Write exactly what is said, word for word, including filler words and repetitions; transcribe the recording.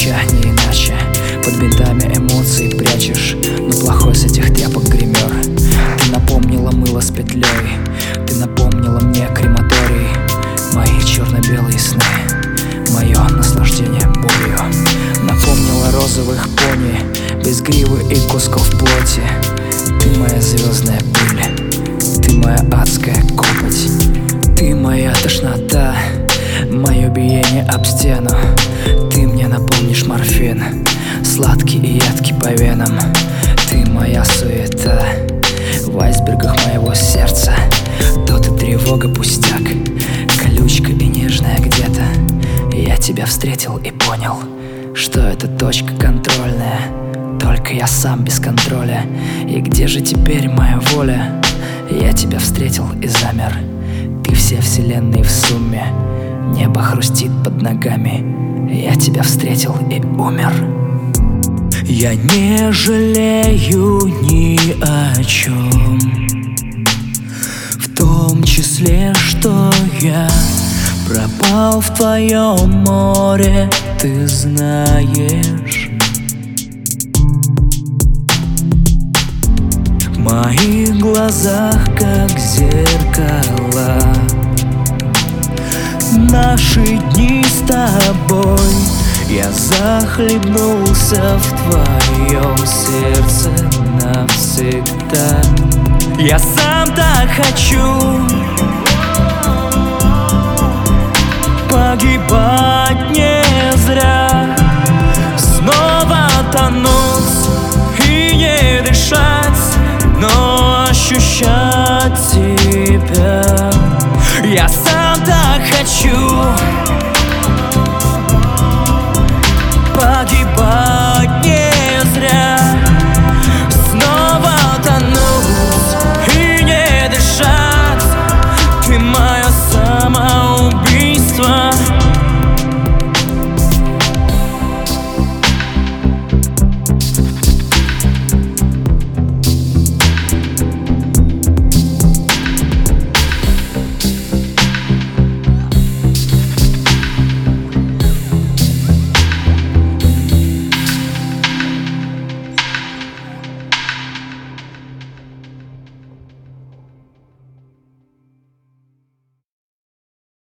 плеча, не иначе. Под бинтами эмоций прячешь, но плохой с этих тряпок гример. Ты напомнила мыло с петлей, ты напомнила мне крематорий. Мои черно-белые сны, мое наслаждение болью. Напомнила розовых пони, без гривы и кусков плоти. Ты моя звездная пыль, ты моя адская копоть. Ты моя тошнота, мое биение об стену. Ты мне напомнишь морфин, сладкий и едкий по венам. Ты моя суета в айсбергах моего сердца. Тот и тревога пустяк, колючка и нежная где-то. Я тебя встретил и понял, что это точка контрольная. Только я сам без контроля. И где же теперь моя воля? Я тебя встретил и замер. Ты все вселенные в сумме. Небо хрустит под ногами. Я тебя встретил и умер. Я не жалею ни о чем, в том числе, что я пропал в твоем море, ты знаешь. В моих глазах, как зеркала, наши дни с тобой. Я захлебнулся в твоем сердце навсегда. Я сам так хочу погибать не зря, снова тонуть и не дышать, но ощущать тебя. Я сам так хочу